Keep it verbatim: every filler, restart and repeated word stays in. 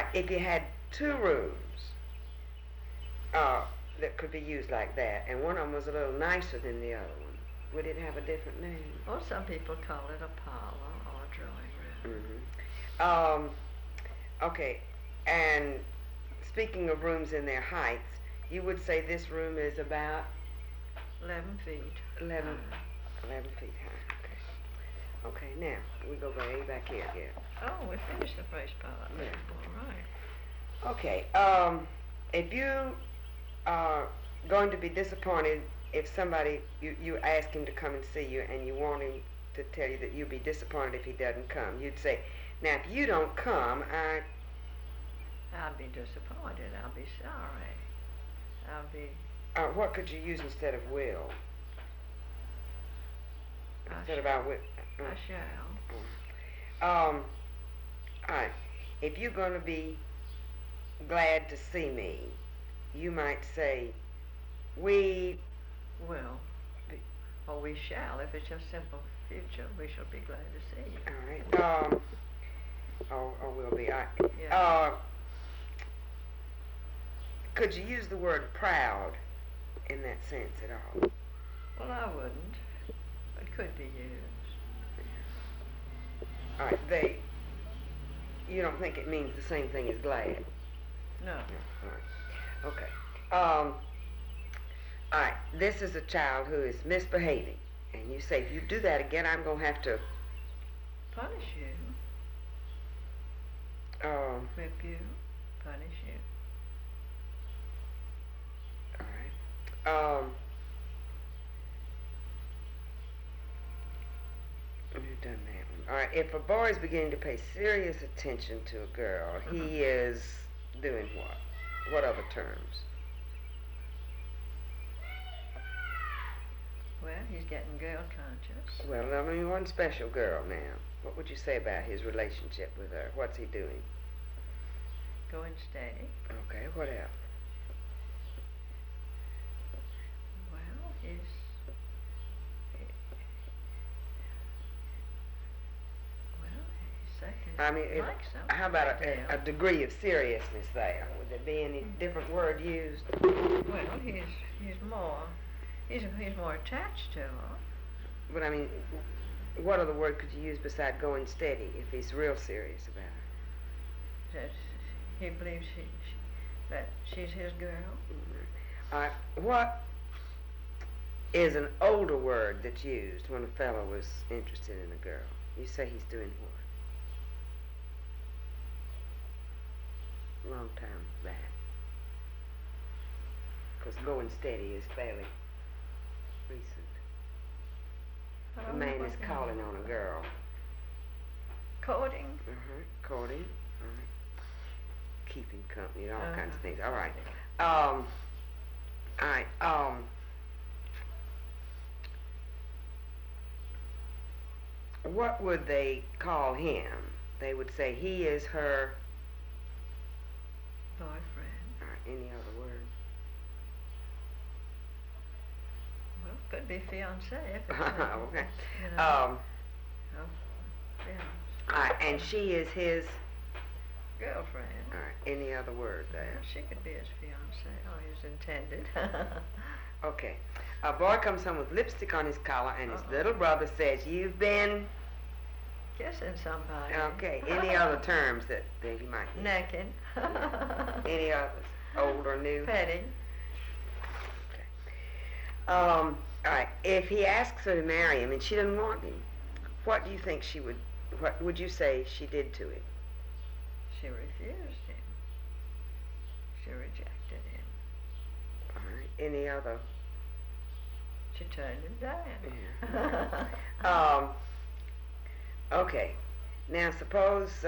if you had two rooms uh, that could be used like that, and one of them was a little nicer than the other one, would it have a different name? Well, some people call it a parlor or a drawing room. Mm-hmm. Um, okay, and speaking of rooms and their heights, you would say this room is about eleven feet. eleven, high. eleven feet high. Okay. Okay, now we go way back here again. Oh, we finished the first part. Yeah. All right. Okay. Um, if you are going to be disappointed if somebody you you ask him to come and see you, and you want him to tell you that you'll be disappointed if he doesn't come, you'd say, "Now, if you don't come, I." I'll be disappointed. I'll be sorry. I'll be. Uh, what could you use instead of will? I Instead of shall. I will. I shall. Um. All right. If you're going to be glad to see me, you might say, "We." Will. Or we shall. If it's just simple future, we shall be glad to see you. All right. Um. Or, or will be. All right. Yeah. Uh. Could you use the word proud in that sense at all? Well, I wouldn't. It could be used. All right. They. You don't think it means the same thing as glad? No. No. All right. Okay. Um. All right. This is a child who is misbehaving, and you say, if you do that again, I'm going to have to. Punish you. Um. Whip you. Punish you. All right. Um. We've done that one. All right. If a boy is beginning to pay serious attention to a girl, Uh-huh. he is doing what? What other terms? Well, he's getting girl conscious. Well, I mean, one special girl now. What would you say about his relationship with her? What's he doing? Going steady. Okay. What else? Well, he's. Well, he's second. I mean, if, like something. how about a, Yeah. a degree of seriousness there? Would there be any different word used? Well, he's he's more he's he's more attached to her. But I mean, what other word could you use beside going steady if he's real serious about her? That he believes she, she that she's his girl. Mm-hmm. All right. What is an older word that's used when a fellow was interested in a girl? You say he's doing what? Long time back. Because going steady is fairly recent. I A don't know man what is that calling is. on a girl. Courting. Uh-huh. Courting. All right. Keeping company, all Uh-huh. kinds of things. All right. Um, all right. Um, what would they call him? They would say he is her. Boyfriend. All right. Any other word? Well, could be fiance if it's Okay. You know, Um, oh, yeah. all right. And she is his. Girlfriend. All right. Any other word there? Well, she could be his fiance or his intended. Okay. A boy comes home with lipstick on his collar, and his Uh-oh. little brother says, "You've been." Kissing somebody. Okay. Any other terms that, that he might use? Necking. Any others? Old or new? Petting. Um, all right. If he asks her to marry him and she doesn't want him, what do you think she would? What would you say she did to him? She refused him. She rejected him. All right. Any other? She turned him down. Yeah. Um. Okay. Now suppose.